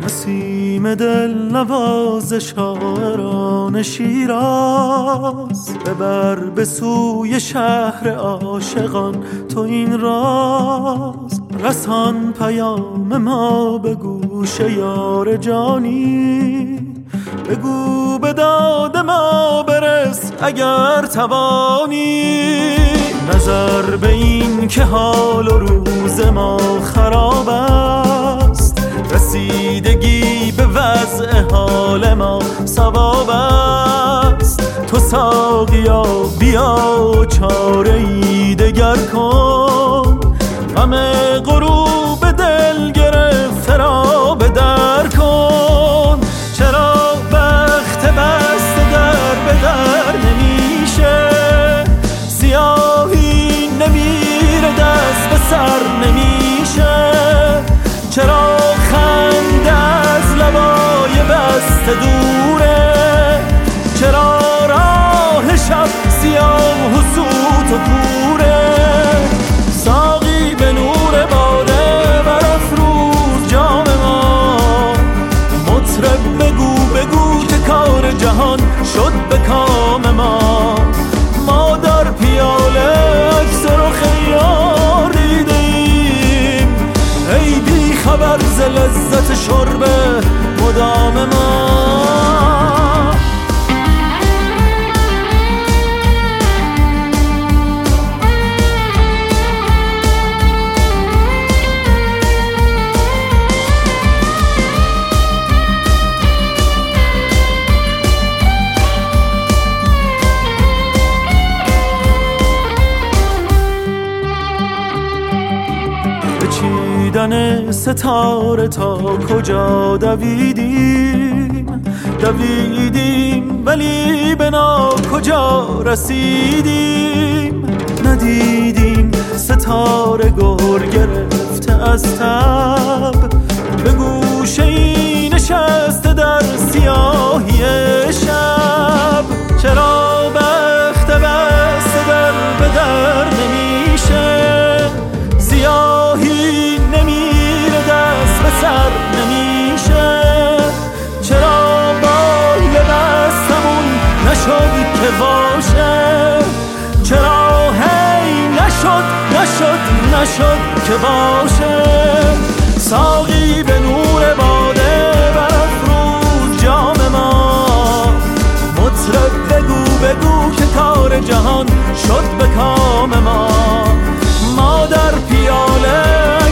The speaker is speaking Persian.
نسیم دل نواز شاعران شیراز، ببر به سوی شهر عاشقان تو این راز. رسان پیام ما به گوش یار جانی، بگو به داد ما برس اگر توانی. نظر به این که حال و روز ما خراب است، رسیدگی به وضع حال ما ثواب است. تو ساقیا بیا چاره ای دگر کن، غم غروب دل گرفته را به در کن. چرا وقت بسته در به در نمیشه، سیاهی نمیره دست به سر نمیشه. چرا خنده از لبای بسته دوره، چرا راه شب سیاه و سوت و کوره. ساقی به نور باده برافروز جام ما، مطرب بگو که کار جهان شد به کام ما. ما در پیاله عکس رخ یار دیدیم، ای بی خبر ز لذت شرب مدام ما. چیدن ستاره تا کجا دویدیم ولی به کجا رسیدیم. ندیدیم ستاره گر گرفته از تب، به گوشه ای نشسته در سیاهی شب. چرا بخت بسته در به در نمیشه، سیاهی نمیره دست به سر نمیشه. چرا بال بستمون نشد که باشه، چرا هی نشد که باشه. ساقی به نور باده برافروز جام ما، مطرب بگو که کار جهان شد به کام ما. ما در پیاله